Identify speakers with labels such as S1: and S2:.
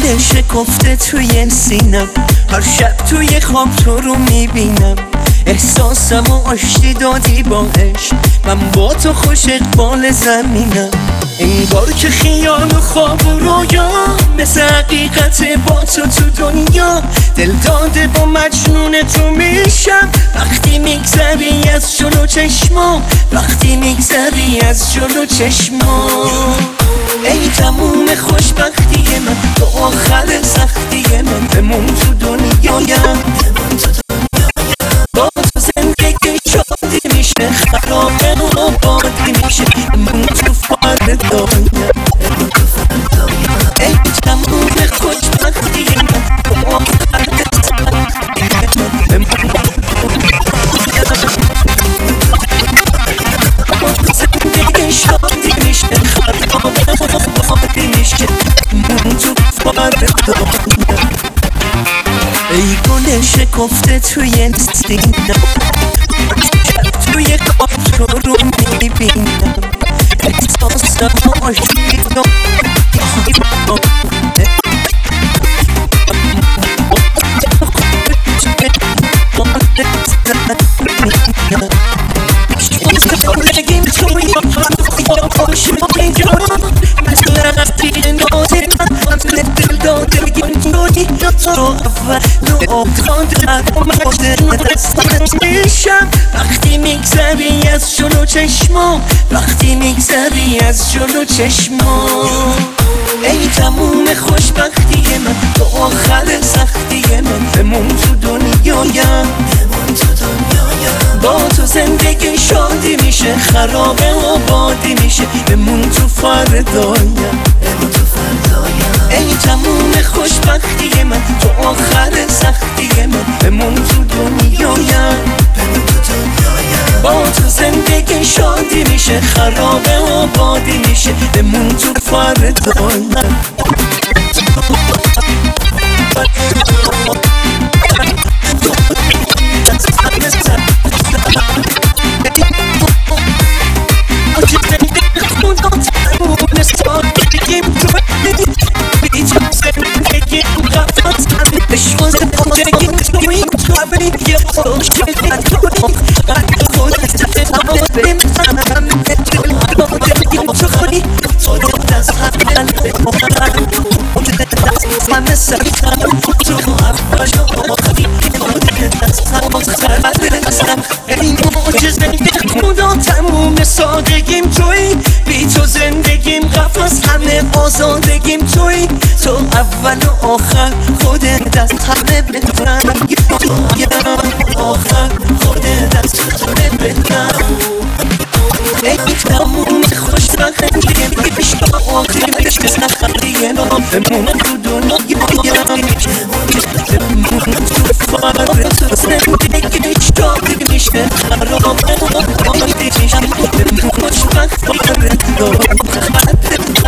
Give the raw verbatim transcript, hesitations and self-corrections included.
S1: گل شکفته توی سینم، هر شب توی خواب تو رو میبینم. احساسم و آشتی دادی با عشق، من با تو خوش اقبال زمینم. انگار که خیال و خواب و رویا مثل حقیقت با تو تو دنیا. دل داده با مجنون تو میشم وقتی میگذری از جلو چشما، وقتی میگذری از جلو چشما. ای تموم خوشبختی من، تو آخر سختی من، بمون تو دنیایم. با تو زندگی شادی میشه، خرابه و بادی میشه، بمون تو فردایم. ای تموم خوشبختی من، تو آخر سختی من، بمون تو زندگی شادی میشه، خرابه و بادی میشه، بمون تو فردایم. ای گل شکفته توی سینم، توی خواب تو رو میبینم. احساسم و آشتی دادی با زندگیم توی خوش اینجا مثل رفتی نازه مثل دل دادگیم توی تو اول دو دادم مده دستت میشم وقتی میگذری از جلو چشما، وقتی میگذری از جلو چشما. ای تموم خوشبختی من، تو آخر سختی من، بمون تو دنیایم. با تو زندگی شادی میشه، خرابه و بادی میشه، بمون تو فردایم. ای تموم خوشبختی من، تو آخر سختی من، بمون تو دنیایم. با تو زندگی شادی میشه، خرابه و بادی میشه، بمون تو فردایم. سادگیم توی، بی تو زندگیم قفس همه آزادگیم توی. تو اول و آخر خود دست همه بهترم، آخر خود دست همه بهترم. ای تموم خوشبختی من، شادی میشه سختی من، بمون تو دنیایم. بمون تو فردایم. تو زندگی شادی میشه، خرابه و بادی میشه، بمون خوشبخت فردایم.